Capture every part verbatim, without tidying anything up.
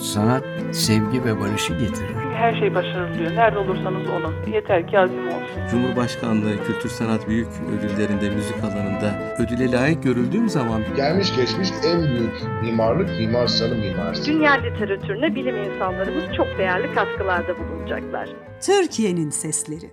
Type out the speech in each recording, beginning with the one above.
Sanat, sevgi ve barışı getirir. Her şey başarılıyor. Nerede olursanız olun. Yeter ki azim olsun. Cumhurbaşkanlığı Kültür Sanat Büyük Ödülleri'nde müzik alanında ödüle layık görüldüğüm zaman... Gelmiş geçmiş en büyük mimarlık Mimar Sinan mimarisi. Dünya literatürüne bilim insanlarımız çok değerli katkılarda bulunacaklar. Türkiye'nin sesleri.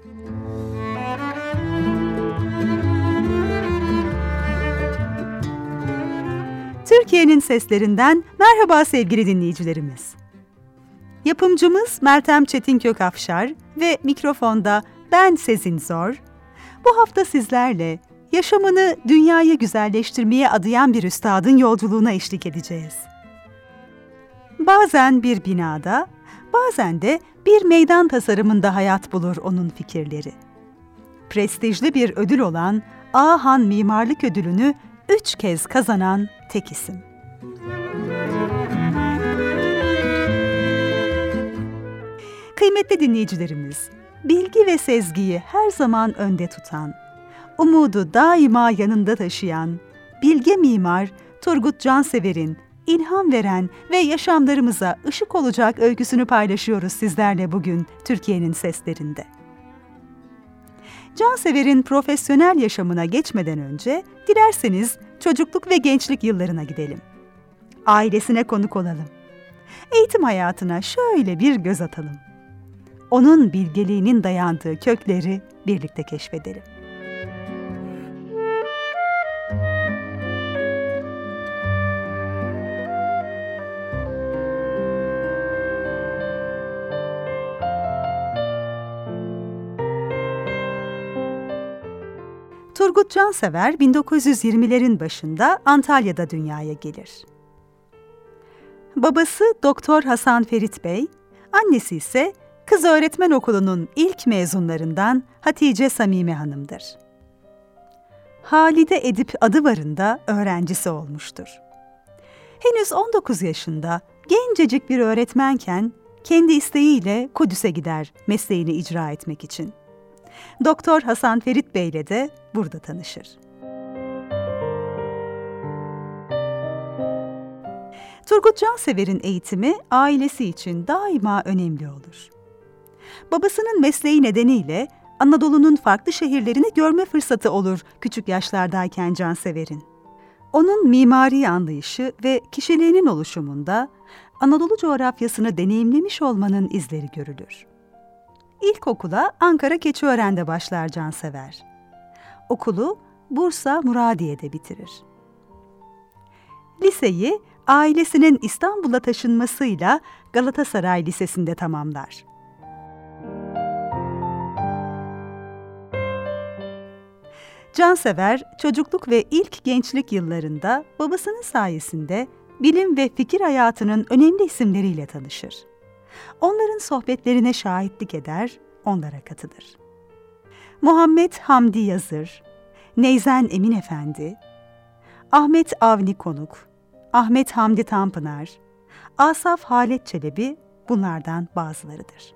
Türkiye'nin seslerinden merhaba sevgili dinleyicilerimiz. Yapımcımız Meltem Çetin-Kökafşar ve mikrofonda ben Sezin Zor. Bu hafta sizlerle yaşamını dünyayı güzelleştirmeye adayan bir üstadın yolculuğuna eşlik edeceğiz. Bazen bir binada, bazen de bir meydan tasarımında hayat bulur onun fikirleri. Prestijli bir ödül olan Ağahan Mimarlık Ödülünü üç kez kazanan tek isim. Kıymetli dinleyicilerimiz, bilgi ve sezgiyi her zaman önde tutan, umudu daima yanında taşıyan, bilge mimar Turgut Cansever'in ilham veren ve yaşamlarımıza ışık olacak öyküsünü paylaşıyoruz sizlerle bugün Türkiye'nin seslerinde. Cansever'in profesyonel yaşamına geçmeden önce dilerseniz çocukluk ve gençlik yıllarına gidelim. Ailesine konuk olalım. Eğitim hayatına şöyle bir göz atalım. Onun bilgeliğinin dayandığı kökleri birlikte keşfedelim. Turgut Cansever bin dokuz yüz yirmilerin başında Antalya'da dünyaya gelir. Babası Doktor Hasan Ferit Bey, annesi ise Kız Öğretmen Okulu'nun ilk mezunlarından Hatice Samime Hanım'dır. Halide Edip Adıvar'ın öğrencisi olmuştur. Henüz on dokuz yaşında gencecik bir öğretmenken kendi isteğiyle Kudüs'e gider mesleğini icra etmek için. Doktor Hasan Ferit Bey ile de burada tanışır. Turgut Cansever'in eğitimi ailesi için daima önemli olur. Babasının mesleği nedeniyle Anadolu'nun farklı şehirlerini görme fırsatı olur küçük yaşlardayken Cansever'in. Onun mimari anlayışı ve kişiliğinin oluşumunda Anadolu coğrafyasını deneyimlemiş olmanın izleri görülür. İlkokula Ankara Keçiören'de başlar Cansever. Okulu Bursa Muradiye'de bitirir. Liseyi ailesinin İstanbul'a taşınmasıyla Galatasaray Lisesi'nde tamamlar. Cansever, çocukluk ve ilk gençlik yıllarında babasının sayesinde bilim ve fikir hayatının önemli isimleriyle tanışır. Onların sohbetlerine şahitlik eder, onlara katılır. Muhammed Hamdi Yazır, Neyzen Emin Efendi, Ahmet Avni Konuk, Ahmet Hamdi Tanpınar, Asaf Halet Çelebi bunlardan bazılarıdır.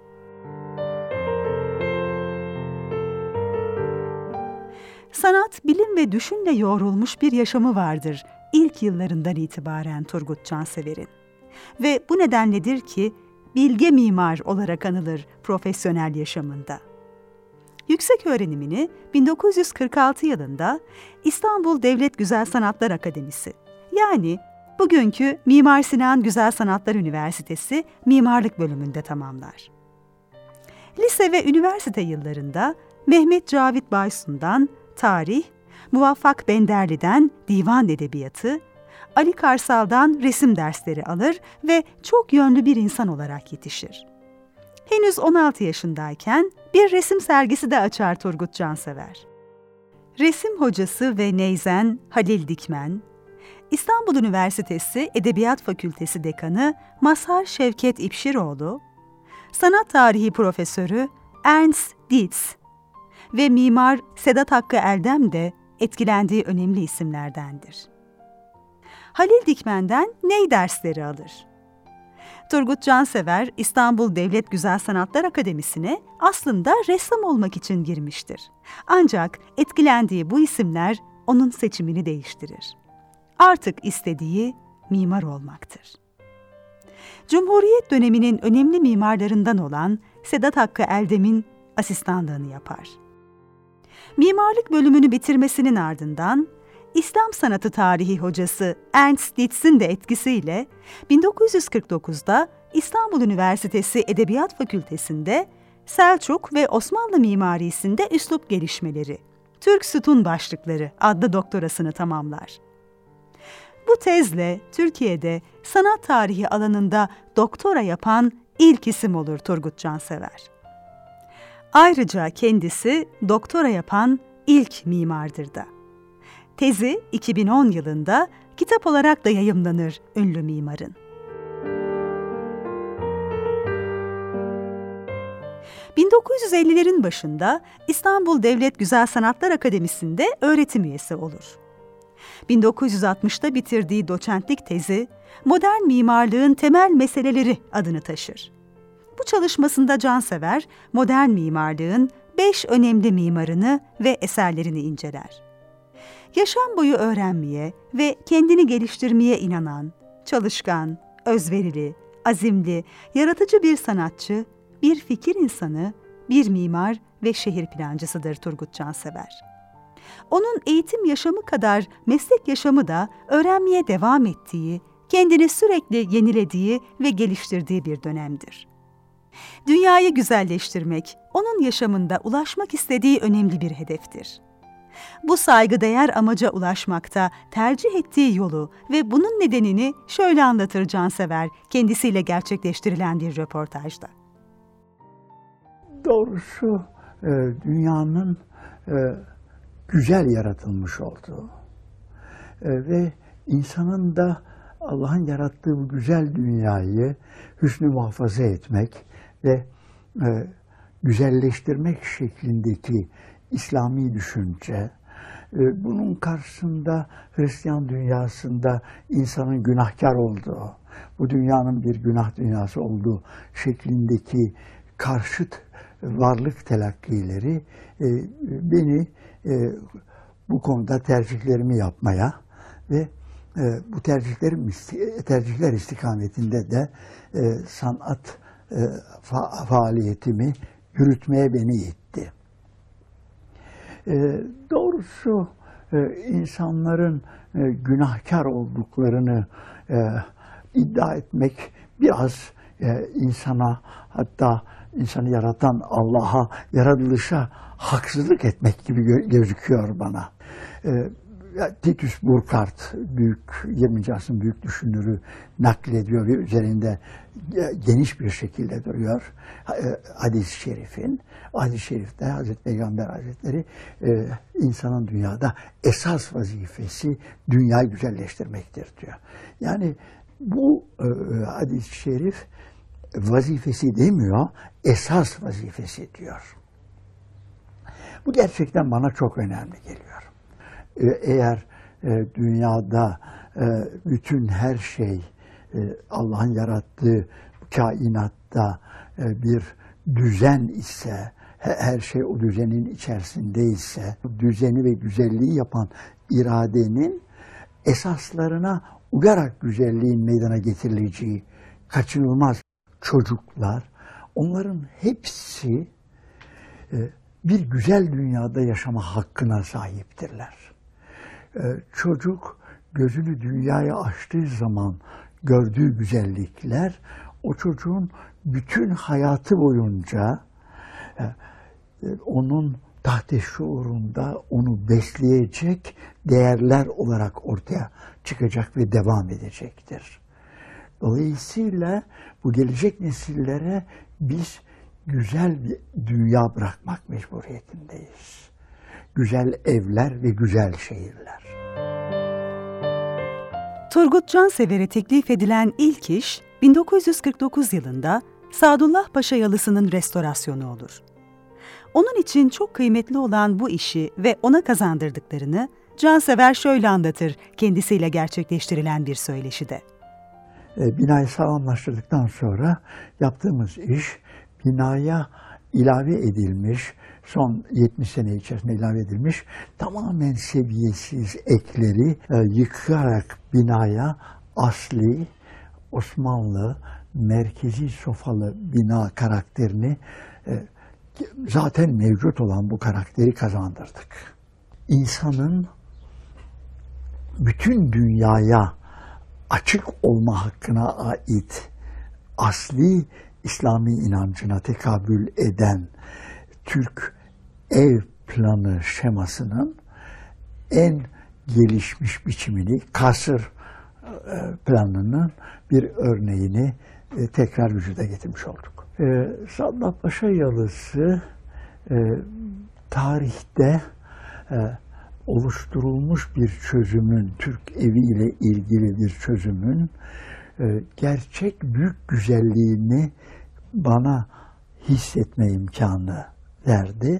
Sanat, bilim ve düşünle yoğrulmuş bir yaşamı vardır ilk yıllarından itibaren Turgut Cansever'in. Ve bu nedenledir ki bilge mimar olarak anılır profesyonel yaşamında. Yüksek öğrenimini bin dokuz yüz kırk altı yılında İstanbul Devlet Güzel Sanatlar Akademisi, yani bugünkü Mimar Sinan Güzel Sanatlar Üniversitesi Mimarlık Bölümünde tamamlar. Lise ve üniversite yıllarında Mehmet Cavit Baysun'dan tarih, Muvaffak Benderli'den divan edebiyatı, Ali Karsal'dan resim dersleri alır ve çok yönlü bir insan olarak yetişir. Henüz on altı yaşındayken bir resim sergisi de açar Turgut Cansever. Resim hocası ve neyzen Halil Dikmen, İstanbul Üniversitesi Edebiyat Fakültesi Dekanı Mazhar Şevket İpşiroğlu, sanat tarihi profesörü Ernst Dietz ve mimar Sedat Hakkı Eldem de etkilendiği önemli isimlerdendir. Halil Dikmen'den ney dersleri alır? Turgut Cansever, İstanbul Devlet Güzel Sanatlar Akademisi'ne aslında ressam olmak için girmiştir. Ancak etkilendiği bu isimler onun seçimini değiştirir. Artık istediği mimar olmaktır. Cumhuriyet döneminin önemli mimarlarından olan Sedat Hakkı Eldem'in asistanlığını yapar. Mimarlık bölümünü bitirmesinin ardından İslam sanatı tarihi hocası Ernst Litz'in de etkisiyle bin dokuz yüz kırk dokuzda İstanbul Üniversitesi Edebiyat Fakültesi'nde Selçuk ve Osmanlı mimarisinde üslup gelişmeleri, Türk Sütun Başlıkları adlı doktorasını tamamlar. Bu tezle Türkiye'de sanat tarihi alanında doktora yapan ilk isim olur Turgut Cansever. Ayrıca kendisi doktora yapan ilk mimardır da. Tezi iki bin on yılında kitap olarak da yayımlanır ünlü mimarın. bin dokuz yüz ellilerin başında İstanbul Devlet Güzel Sanatlar Akademisi'nde öğretim üyesi olur. bin dokuz yüz altmışta bitirdiği doçentlik tezi, Modern Mimarlığın Temel Meseleleri adını taşır. Bu çalışmasında Cansever, modern mimarlığın beş önemli mimarını ve eserlerini inceler. Yaşam boyu öğrenmeye ve kendini geliştirmeye inanan, çalışkan, özverili, azimli, yaratıcı bir sanatçı, bir fikir insanı, bir mimar ve şehir plancısıdır Turgut Cansever. Onun eğitim yaşamı kadar meslek yaşamı da öğrenmeye devam ettiği, kendini sürekli yenilediği ve geliştirdiği bir dönemdir. Dünyayı güzelleştirmek, onun yaşamında ulaşmak istediği önemli bir hedeftir. Bu saygıdeğer amaca ulaşmakta tercih ettiği yolu ve bunun nedenini şöyle anlatır Cansever kendisiyle gerçekleştirilen bir röportajda. Doğrusu e, dünyanın e, güzel yaratılmış olduğu e, ve insanın da Allah'ın yarattığı bu güzel dünyayı hüsnü muhafaza etmek ve e, güzelleştirmek şeklindeki İslami düşünce, e, bunun karşısında Hristiyan dünyasında insanın günahkar olduğu, bu dünyanın bir günah dünyası olduğu şeklindeki karşıt varlık telakkileri e, beni e, bu konuda tercihlerimi yapmaya ve e, bu tercihlerim tercihler istikametinde de e, sanat e, fa faaliyetimi yürütmeye beni itti. E, doğrusu e, insanların e, günahkar olduklarını e, iddia etmek biraz e, insana, hatta insanı yaratan Allah'a, yaratılışa haksızlık etmek gibi gözüküyor bana. E, Titus Burckhardt, büyük yirminci asrın büyük düşünürü naklediyor ve üzerinde geniş bir şekilde duruyor hadis-i şerifin. Hadis-i şerifte Hazreti Peygamber Hazretleri e, insanın dünyada esas vazifesi dünyayı güzelleştirmektir diyor. Yani bu e, hadis-i şerif vazifesi demiyor, esas vazifesi diyor. Bu gerçekten bana çok önemli geliyor. Eğer e, dünyada e, bütün her şey e, Allah'ın yarattığı kainatta e, bir düzen ise, her şey o düzenin içerisinde ise, düzeni ve güzelliği yapan iradenin esaslarına uyarak güzelliğin meydana getirileceği kaçınılmaz. Çocuklar, onların hepsi e, bir güzel dünyada yaşama hakkına sahiptirler. Çocuk gözünü dünyaya açtığı zaman gördüğü güzellikler o çocuğun bütün hayatı boyunca onun tahte şuurunda onu besleyecek değerler olarak ortaya çıkacak ve devam edecektir. Dolayısıyla bu gelecek nesillere biz güzel bir dünya bırakmak mecburiyetindeyiz. Güzel evler ve güzel şehirler. Turgut Cansever'e teklif edilen ilk iş bin dokuz yüz kırk dokuz yılında Sadullah Paşa Yalısı'nın restorasyonu olur. Onun için çok kıymetli olan bu işi ve ona kazandırdıklarını Cansever şöyle anlatır kendisiyle gerçekleştirilen bir söyleşide. Binayı sağlamlaştırdıktan sonra yaptığımız iş binaya ilave edilmiş, son yetmiş sene içerisinde ilave edilmiş tamamen seviyesiz ekleri e, yıkarak binaya asli, Osmanlı merkezi sofalı bina karakterini e, zaten mevcut olan bu karakteri kazandırdık. İnsanın bütün dünyaya açık olma hakkına ait asli İslami inancına tekabül eden Türk ev planı şemasının en gelişmiş biçimini, kasır planının bir örneğini tekrar vücuda getirmiş olduk. Sadullah Paşa Yalısı tarihte oluşturulmuş bir çözümün, Türk evi ile ilgili bir çözümün gerçek büyük güzelliğini bana hissetme imkanı verdi.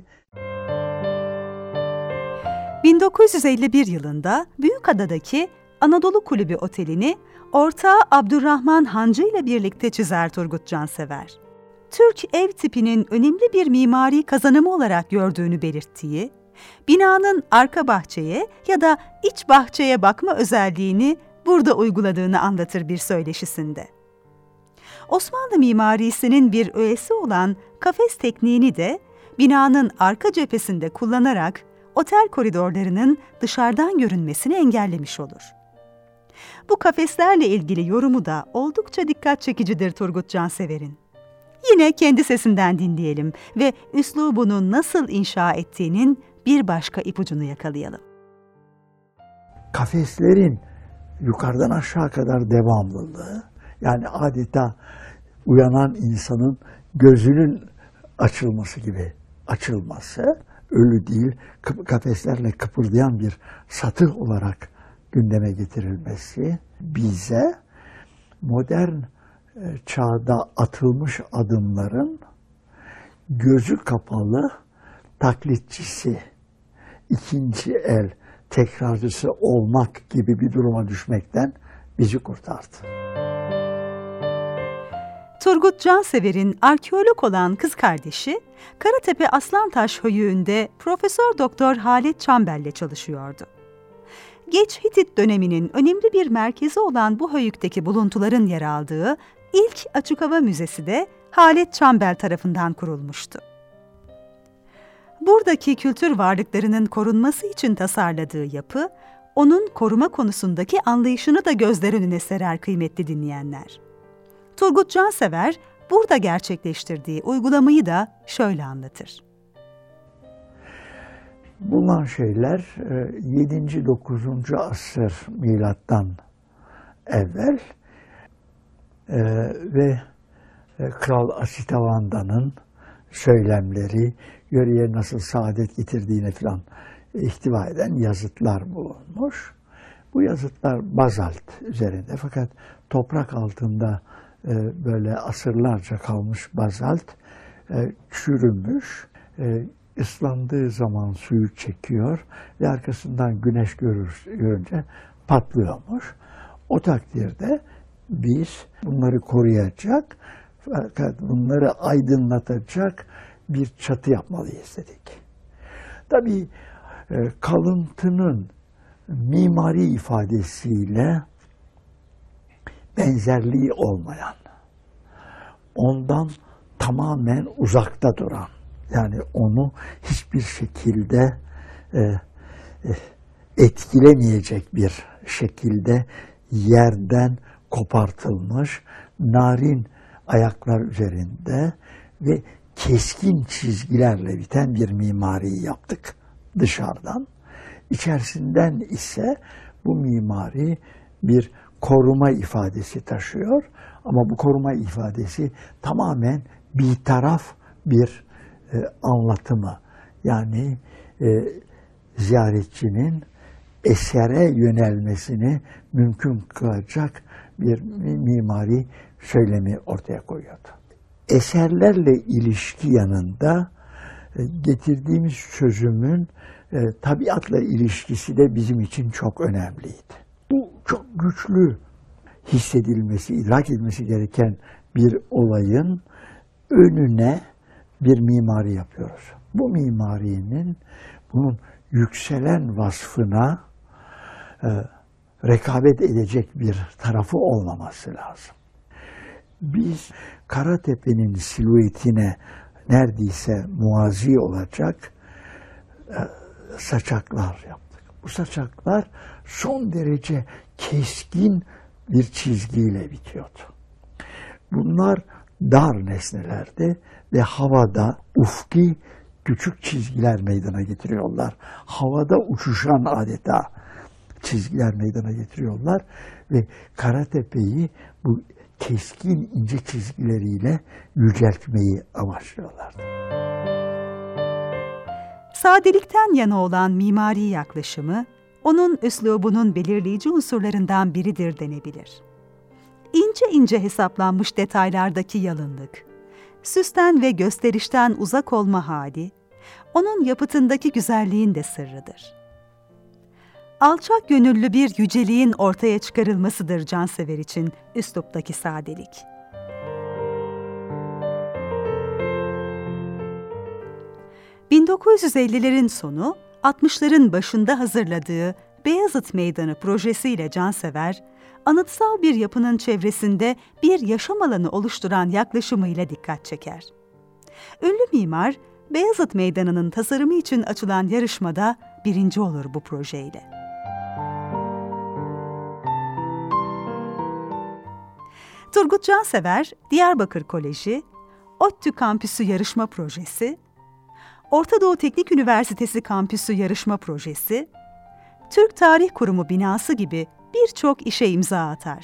bin dokuz yüz elli bir yılında Büyükada'daki Anadolu Kulübü Oteli'ni ortağı Abdurrahman Hancı ile birlikte çizer Turgut Cansever. Türk ev tipinin önemli bir mimari kazanımı olarak gördüğünü belirttiği, binanın arka bahçeye ya da iç bahçeye bakma özelliğini burada uyguladığını anlatır bir söyleşisinde. Osmanlı mimarisinin bir öğesi olan kafes tekniğini de binanın arka cephesinde kullanarak otel koridorlarının dışarıdan görünmesini engellemiş olur. Bu kafeslerle ilgili yorumu da oldukça dikkat çekicidir Turgut Cansever'in. Yine kendi sesinden dinleyelim ve üslubunu nasıl inşa ettiğinin bir başka ipucunu yakalayalım. Kafeslerin yukarıdan aşağı kadar devamlılığı, yani adeta uyanan insanın gözünün açılması gibi açılması, ölü değil, kafeslerle kıpırdayan bir satır olarak gündeme getirilmesi bize modern çağda atılmış adımların gözü kapalı taklitçisi, ikinci el tekrarcısı olmak gibi bir duruma düşmekten bizi kurtardı. Turgut Cansever'in arkeolog olan kız kardeşi, Karatepe Aslantaş Höyüğü'nde Profesör Doktor Halet Çambel'le çalışıyordu. Geç Hitit döneminin önemli bir merkezi olan bu höyükteki buluntuların yer aldığı ilk açık hava müzesi de Halet Çambel tarafından kurulmuştu. Buradaki kültür varlıklarının korunması için tasarladığı yapı, onun koruma konusundaki anlayışını da gözler önüne serer kıymetli dinleyenler. Turgut Cansever burada gerçekleştirdiği uygulamayı da şöyle anlatır. Bulunan şeyler yedinci dokuzuncu asır milattan evvel ve Kral Asitavanda'nın söylemleri, yöreye nasıl saadet getirdiğine falan ihtiva eden yazıtlar bulunmuş. Bu yazıtlar bazalt üzerinde, fakat toprak altında böyle asırlarca kalmış bazalt çürümüş, ıslandığı zaman suyu çekiyor ve arkasından güneş görür, görünce patlıyormuş. O takdirde biz bunları koruyacak, fakat bunları aydınlatacak bir çatı yapmalıyız dedik. Tabii kalıntının mimari ifadesiyle benzerliği olmayan, ondan tamamen uzakta duran, yani onu hiçbir şekilde e, e, etkilemeyecek bir şekilde yerden kopartılmış, narin ayaklar üzerinde ve keskin çizgilerle biten bir mimari yaptık dışarıdan. İçerisinden ise bu mimari bir koruma ifadesi taşıyor. Ama bu koruma ifadesi tamamen bir taraf bir e, anlatımı. Yani e, ziyaretçinin esere yönelmesini mümkün kılacak bir mimari söylemi ortaya koyuyordu. Eserlerle ilişki yanında e, getirdiğimiz çözümün e, tabiatla ilişkisi de bizim için çok önemliydi. Bu çok güçlü hissedilmesi, idrak edilmesi gereken bir olayın önüne bir mimari yapıyoruz. Bu mimarinin bunun yükselen vasfına e, rekabet edecek bir tarafı olmaması lazım. Biz Karatepe'nin silüetine neredeyse muazi olacak e, saçaklar yaptık. Bu saçaklar son derece keskin bir çizgiyle bitiyordu. Bunlar dar nesnelerdi ve havada ufki küçük çizgiler meydana getiriyorlar. Havada uçuşan adeta çizgiler meydana getiriyorlar ve Karatepe'yi bu keskin ince çizgileriyle yüceltmeyi amaçlıyorlardı. Sadelikten yana olan mimari yaklaşımı, onun üslubunun belirleyici unsurlarından biridir denebilir. İnce ince hesaplanmış detaylardaki yalınlık, süsten ve gösterişten uzak olma hali, onun yapıtındaki güzelliğin de sırrıdır. Alçak gönüllü bir yüceliğin ortaya çıkarılmasıdır cansever için üsluptaki sadelik. bin dokuz yüz ellilerin sonu, altmışların başında hazırladığı Beyazıt Meydanı projesiyle cansever, anıtsal bir yapının çevresinde bir yaşam alanı oluşturan yaklaşımıyla dikkat çeker. Ünlü mimar, Beyazıt Meydanı'nın tasarımı için açılan yarışmada birinci olur bu projeyle. Turgut Cansever, Diyarbakır Koleji, ODTÜ Kampüsü Yarışma Projesi, Orta Doğu Teknik Üniversitesi Kampüsü Yarışma Projesi, Türk Tarih Kurumu binası gibi birçok işe imza atar.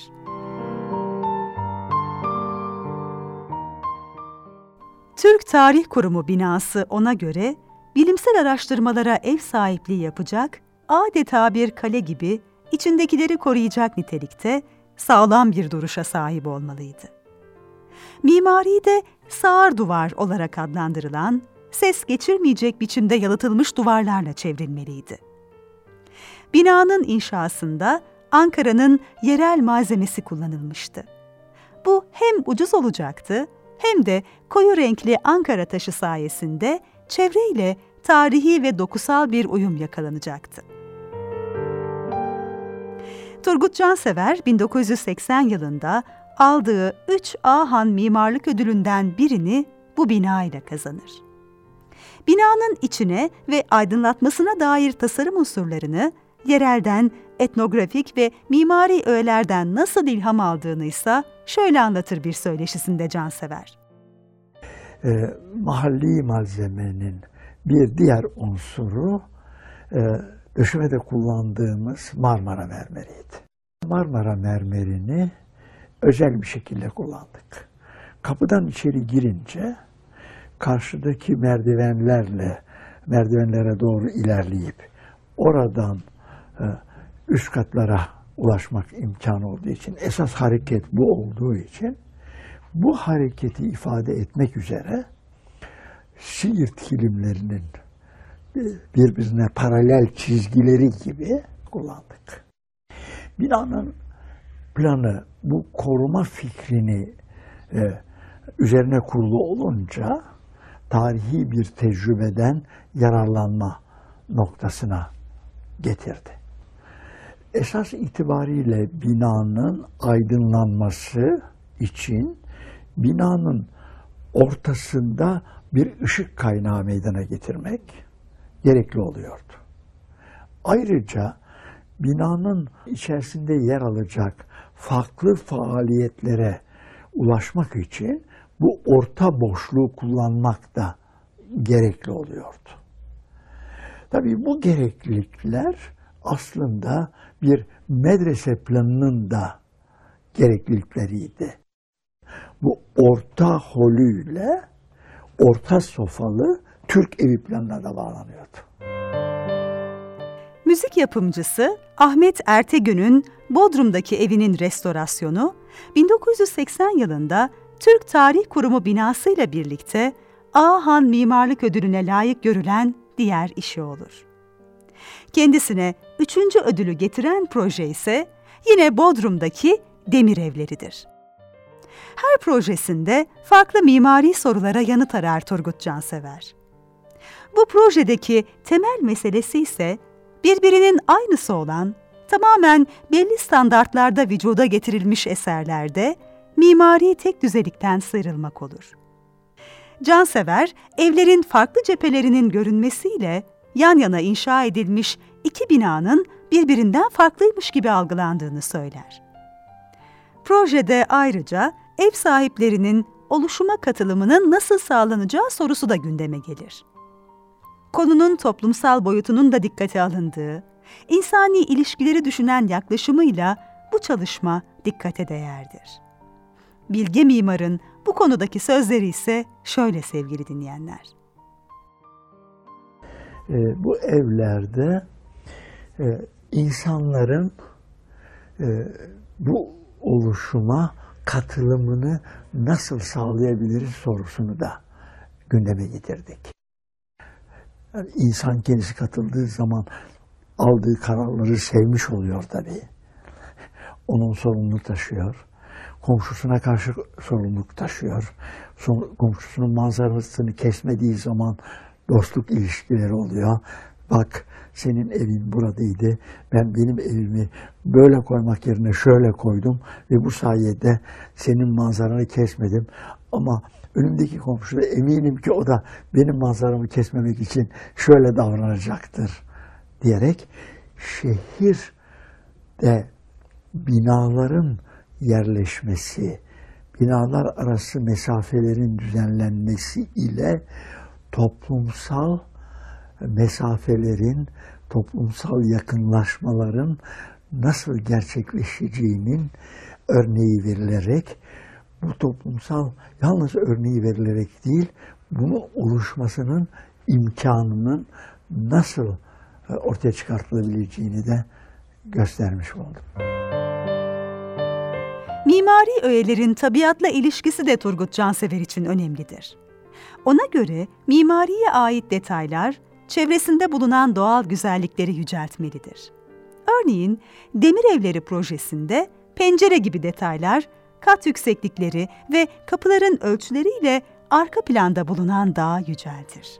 Türk Tarih Kurumu binası ona göre bilimsel araştırmalara ev sahipliği yapacak, adeta bir kale gibi içindekileri koruyacak nitelikte sağlam bir duruşa sahip olmalıydı. Mimari de sağır duvar olarak adlandırılan, ses geçirmeyecek biçimde yalıtılmış duvarlarla çevrilmeliydi. Binanın inşasında Ankara'nın yerel malzemesi kullanılmıştı. Bu hem ucuz olacaktı, hem de koyu renkli Ankara taşı sayesinde çevreyle tarihi ve dokusal bir uyum yakalanacaktı. Turgut Cansever, bin dokuz yüz seksen yılında aldığı üç Ahan Mimarlık Ödülü'nden birini bu bina ile kazanır. Binanın içine ve aydınlatmasına dair tasarım unsurlarını yerelden, etnografik ve mimari öğelerden nasıl ilham aldığını ise şöyle anlatır bir söyleşisinde Cansever. E, mahalli malzemenin bir diğer unsuru e, döşemede kullandığımız Marmara mermeriydi. Marmara mermerini özel bir şekilde kullandık. Kapıdan içeri girince karşıdaki merdivenlerle merdivenlere doğru ilerleyip oradan e, üst katlara ulaşmak imkanı olduğu için, esas hareket bu olduğu için bu hareketi ifade etmek üzere Siirt kilimlerinin birbirine paralel çizgileri gibi kullandık. Binanın planı bu koruma fikrini e, üzerine kurulu olunca tarihi bir tecrübeden yararlanma noktasına getirdi. Esas itibariyle binanın aydınlanması için binanın ortasında bir ışık kaynağı meydana getirmek gerekli oluyordu. Ayrıca binanın içerisinde yer alacak farklı faaliyetlere ulaşmak için bu orta boşluğu kullanmak da gerekli oluyordu. Tabii bu gereklilikler aslında bir medrese planının da gereklilikleriydi. Bu orta holüyle orta sofalı Türk evi planına da bağlanıyordu. Müzik yapımcısı Ahmet Ertegün'ün Bodrum'daki evinin restorasyonu bin dokuz yüz seksen yılında Türk Tarih Kurumu binasıyla birlikte Ahan Mimarlık Ödülü'ne layık görülen diğer işi olur. Kendisine üçüncü ödülü getiren proje ise yine Bodrum'daki demir evleridir. Her projesinde farklı mimari sorulara yanıt arar Turgut Cansever. Bu projedeki temel meselesi ise birbirinin aynısı olan tamamen belli standartlarda vücuda getirilmiş eserlerde mimari tek düzelikten sıyrılmak olur. Cansever, evlerin farklı cephelerinin görünmesiyle yan yana inşa edilmiş iki binanın birbirinden farklıymış gibi algılandığını söyler. Projede ayrıca ev sahiplerinin oluşuma katılımının nasıl sağlanacağı sorusu da gündeme gelir. Konunun toplumsal boyutunun da dikkate alındığı, insani ilişkileri düşünen yaklaşımıyla bu çalışma dikkate değerdir. Bilge mimarın bu konudaki sözleri ise şöyle sevgili dinleyenler. E, bu evlerde e, insanların e, bu oluşuma katılımını nasıl sağlayabiliriz sorusunu da gündeme getirdik. Yani insan kendisi katıldığı zaman aldığı kararları sevmiş oluyor tabii. Onun sorumluluğunu taşıyor. Komşusuna karşı sorumluluk taşıyor. Komşusunun manzarasını kesmediği zaman dostluk ilişkileri oluyor. Bak, senin evin buradaydı. Ben benim evimi böyle koymak yerine şöyle koydum ve bu sayede senin manzaranı kesmedim. Ama önümdeki komşu da eminim ki o da benim manzaramı kesmemek için şöyle davranacaktır diyerek şehirde binaların yerleşmesi, binalar arası mesafelerin düzenlenmesi ile toplumsal mesafelerin, toplumsal yakınlaşmaların nasıl gerçekleşeceğinin örneği verilerek, bu toplumsal yalnız örneği verilerek değil, bunun oluşmasının imkanının nasıl ortaya çıkartılabileceğini de göstermiş oldum. Mimari öğelerin tabiatla ilişkisi de Turgut Cansever için önemlidir. Ona göre mimariye ait detaylar, çevresinde bulunan doğal güzellikleri yüceltmelidir. Örneğin demir evleri projesinde pencere gibi detaylar, kat yükseklikleri ve kapıların ölçüleriyle arka planda bulunan dağı yüceltir.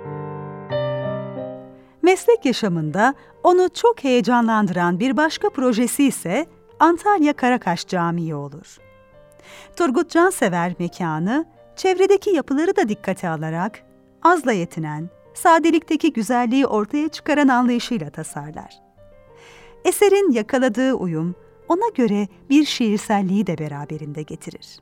Meslek yaşamında onu çok heyecanlandıran bir başka projesi ise Antalya Karakaş Camii olur. Turgut Cansever mekanı, çevredeki yapıları da dikkate alarak azla yetinen, sadelikteki güzelliği ortaya çıkaran anlayışıyla tasarlar. Eserin yakaladığı uyum, ona göre bir şiirselliği de beraberinde getirir.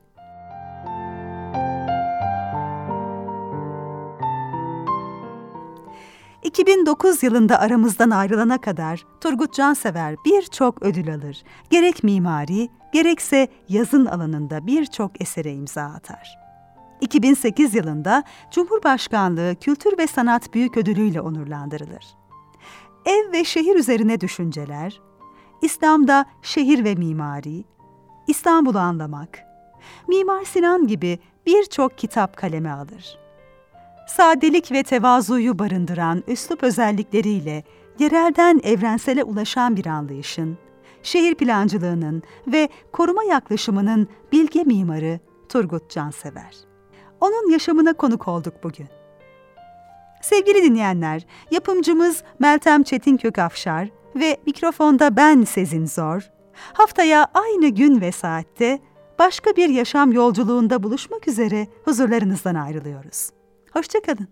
iki bin dokuz yılında aramızdan ayrılana kadar Turgut Cansever birçok ödül alır. Gerek mimari, gerekse yazın alanında birçok esere imza atar. iki bin sekiz yılında Cumhurbaşkanlığı Kültür ve Sanat Büyüködülü ile onurlandırılır. Ev ve şehir üzerine düşünceler, İslam'da şehir ve mimari, İstanbul'u anlamak, Mimar Sinan gibi birçok kitap kaleme alır. Sadelik ve tevazuyu barındıran üslup özellikleriyle yerelden evrensele ulaşan bir anlayışın, şehir plancılığının ve koruma yaklaşımının bilge mimarı Turgut Cansever. Onun yaşamına konuk olduk bugün. Sevgili dinleyenler, yapımcımız Meltem Çetinkökafşar ve mikrofonda ben Sezin Zor, haftaya aynı gün ve saatte başka bir yaşam yolculuğunda buluşmak üzere huzurlarınızdan ayrılıyoruz. Hoşça kalın.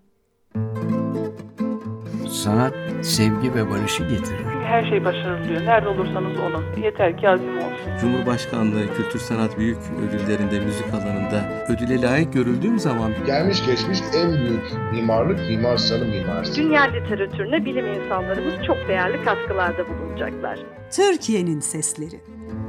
Sanat, sevgi ve barışı getirir. Her şey başarılıyor. Nerede olursanız olun. Yeter ki azim olsun. Cumhurbaşkanlığı Kültür Sanat Büyük Ödülleri'nde müzik alanında ödüle layık görüldüğüm zaman Gelmiş geçmiş en büyük mimarlık Mimar Sinan mimarisi. Dünya literatürüne bilim insanlarımız çok değerli katkılarda bulunacaklar. Türkiye'nin sesleri.